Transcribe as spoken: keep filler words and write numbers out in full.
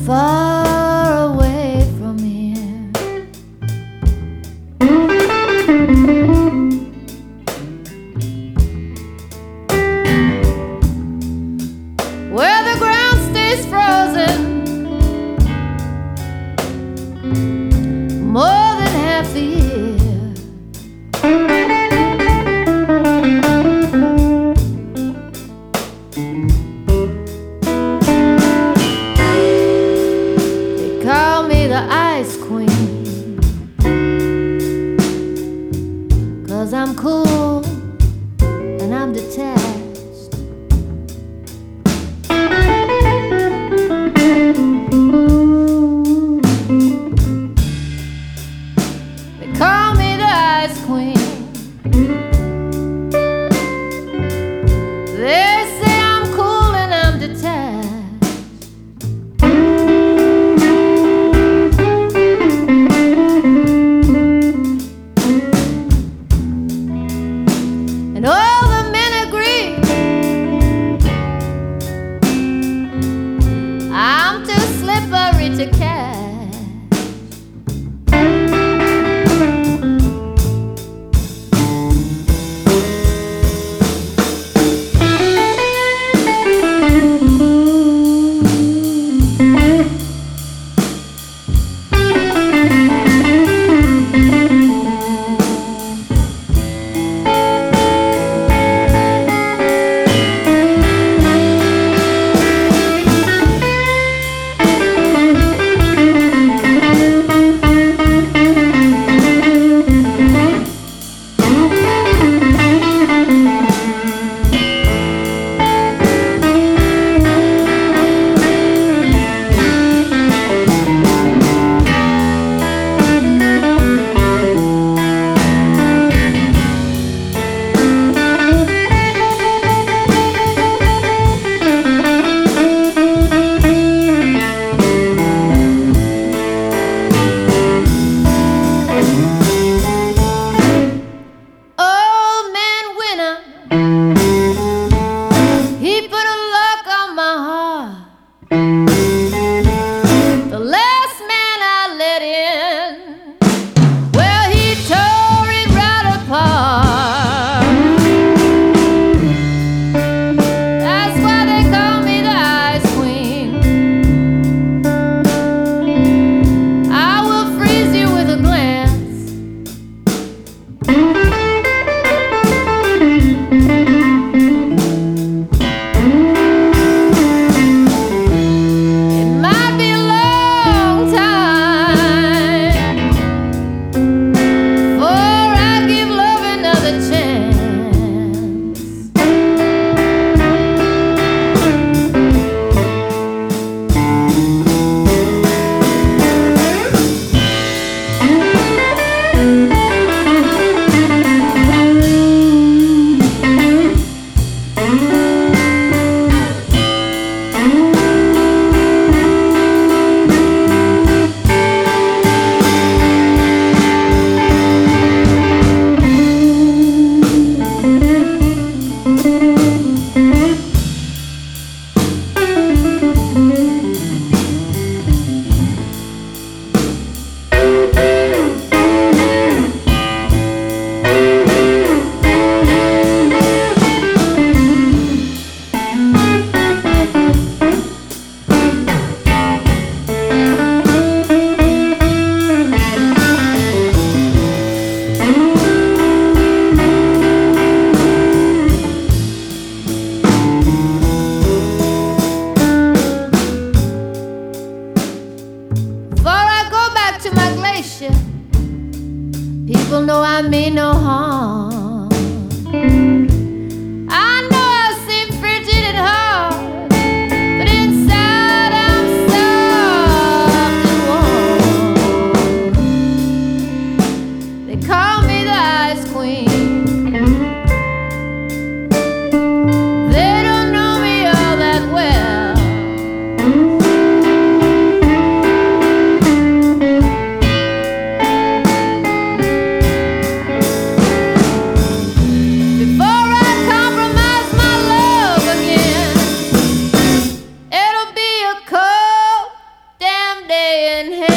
far away from here. Where the ground stays frozen more than half the year. They call me the Ice Queen, 'cause I'm cool and I'm detached. They call me the Ice Queen. They say I'm cool and I'm detached. And all the men agree I'm too slippery to catch. Old man Winner, he put a lock on my heart. The last man I let in, well, he tore it right apart. That's why they call me the Ice Queen. I will freeze you with a glance. It might be a long time before I give love another chance. Before I go back to my glacier, people know I mean no harm. I know I seem frigid and hard, but inside I'm soft and warm. They call me the Ice Queen. They don't know me all that well. in hell.